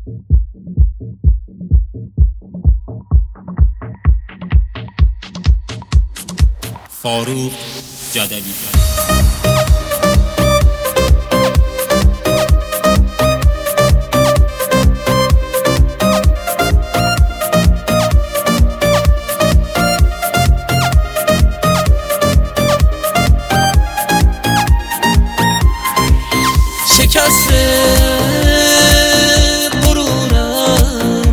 فاروق جدلی. شکست غرورم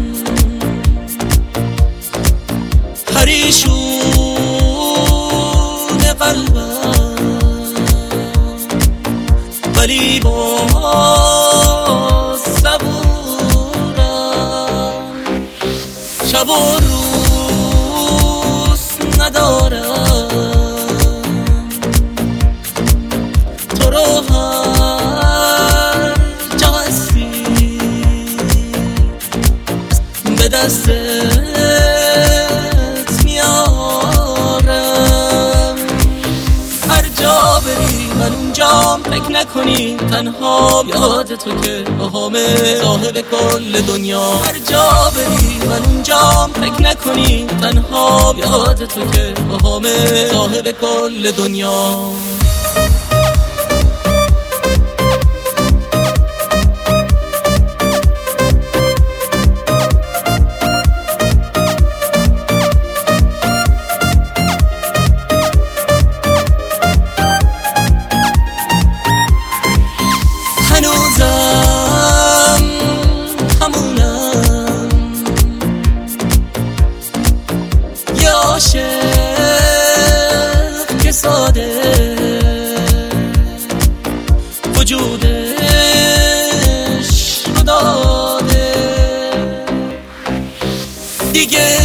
پریشون قلبم، ولی باز صبورم. شب و روز ندارم تو رو به دستت میارم. هر جا بری من اونجام، فکر نکنی تنها یاد تو که باهامه صاحب کل دنیا. هر جا بری من اونجام، فکر نکنی تنها یاد تو که باهامه صاحب کل دنیا. هنوزم همونم، یه عاشق که ساده وجودش رو داده، دیگه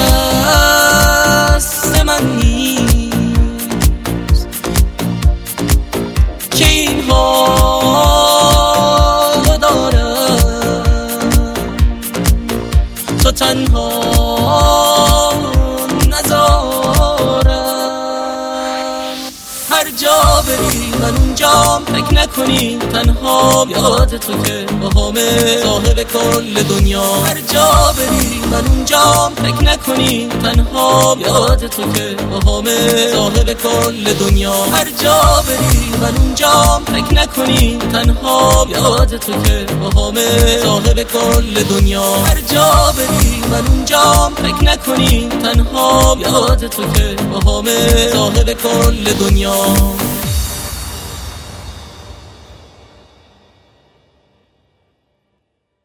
دست من نیست که این تو تنها نذارم. هر جا بری من اونجام، فکر نکنی تنها یاد تو که باهامه صاحب کل دنیا. هر جا بری من اونجام، فکر نکنی تنها یاد تو که باهامه صاحب کل دنیا. هر جا بری من اونجام، فکر نکنی تنها یاد تو که باهامه صاحب کل دنیا. هر جا بری من اونجام، فکر نکنی تنها یاد تو که باهامه صاحب کل دنیا.